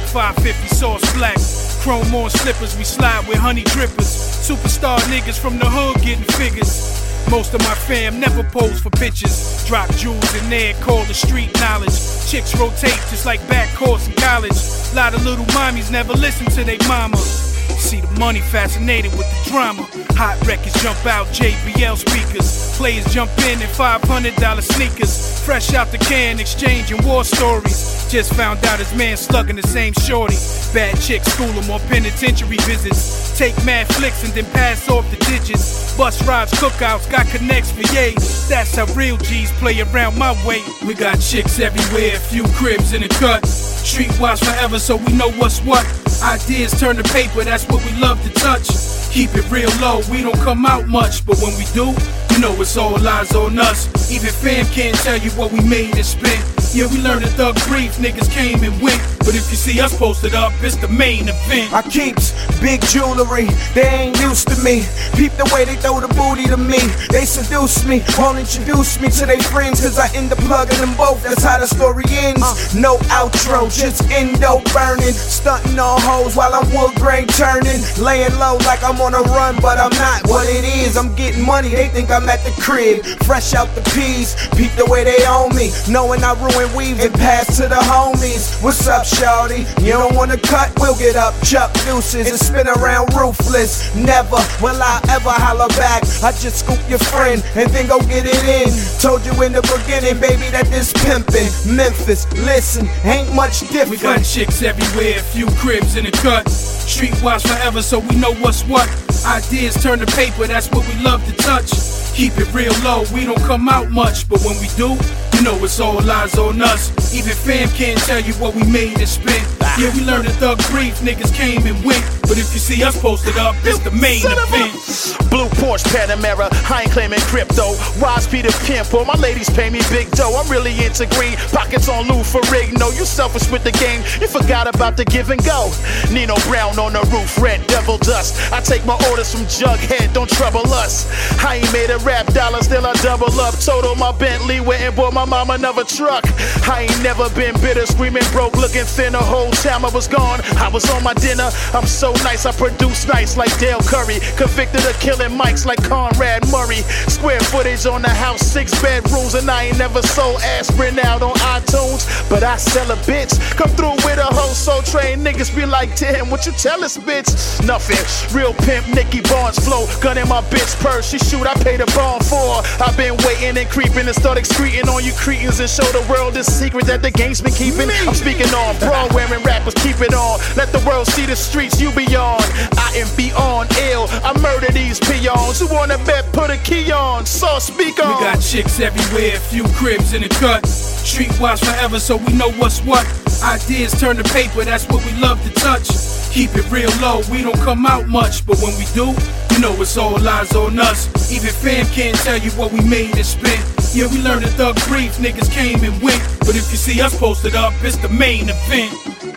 550 sauce black. Chrome on slippers, we slide with honey drippers. Superstar niggas from the hood getting figures. Most of my fam never pose for pictures. Drop jewels in there, call the street knowledge. Chicks rotate just like back course in college. Lot of little mommies never listen to they mama. See the money fascinated with the drama. Hot records jump out, JBL speakers. Players jump in $500 sneakers. Fresh out the can, exchanging war stories. Just found out his man slugging the same shorty. Bad chicks school him on penitentiary visits. Take mad flicks and then pass off the digits. Bus rides, cookouts, got connects for yays. That's how real G's play around my way. We got chicks everywhere, a few cribs in the cut. Streetwise forever, so we know what's what. Ideas turn to paper, that's what we love to touch. Keep it real low, we don't come out much, but when we do, you know it's all eyes on us. Even fam can't tell you what we made and spent. Yeah, we learned to thug brief, niggas came and went. But if you see us posted up, it's the main event. I keeps big jewelry, they ain't used to me. Peep the way they throw the booty to me. They seduce me, won't introduce me to their friends, cause I end up plugging them both, that's how the story ends. No outro, just endo burning. Stunting on hoes while I'm wood grain turning. Laying low like I'm on a run, but I'm not what it is. I'm getting money, they think I'm at the crib. Fresh out the peas, peep the way they own me. Knowing I ruin weave and pass to the homies. What's up, shawty? You don't wanna cut? We'll get up, chuck deuces and spin around ruthless. Never will I ever holler back. I just scoop your friend and then go get it in. Told you in the beginning, baby, that this pimpin'. Memphis, listen, ain't much different. We got chicks everywhere, a few cribs in the cut. Streetwise forever, so we know what's what. Ideas turn to paper, that's what we love to touch. Keep it real low, we don't come out much, but when we do, you know it's all eyes on us. Even fam can't tell you what we made and spent. Yeah, we learned to thug brief, niggas came and went. But if you see us posted up, it's the main event. Blue Porsche Panamera, I ain't claiming crypto. Wise Peter Pimple, my ladies pay me big dough. I'm really into green, pockets on Lou Ferrigno. You selfish with the game, you forgot about the give and go. Nino Brown on the roof, red devil dust. I take my orders from Jughead, don't trouble us. I ain't made a rap dollar, still I double up. Total my Bentley, went and bought my mama another truck. I ain't never been bitter, screaming broke, looking thin. The whole time I was gone, I was on my dinner. I'm so nice, I produce nice like Dale Curry. Convicted of killing mics like Conrad Murray. Square footage on the house, 6 bedrooms, and I ain't never sold aspirin out on iTunes. But I sell a bitch, come through with a whole soul train. Niggas be like, damn, what you tell us, bitch? Nothing, real pimp Nicky Barnes flow. Gun in my bitch purse, she shoot, I pay the bond for. I've been waiting and creeping and start excreting on you cretins and show the world this secret that the game's been keeping. I'm speaking on bra wearing rappers, keep it on. Let the world see the streets you be on. I am beyond ill, I murder these peons. Who wanna bet, put a key on, so speak on. We got chicks everywhere, a few cribs in the cut. Streetwise forever, so we know what's what. Ideas turn to paper, that's what we love to touch. Keep it real low, we don't come out much, but when we do, you know it's all eyes on us. Even fam can't tell you what we made and spent. Yeah, we learned to thug brief, niggas came and went. But if you see us posted up, it's the main event.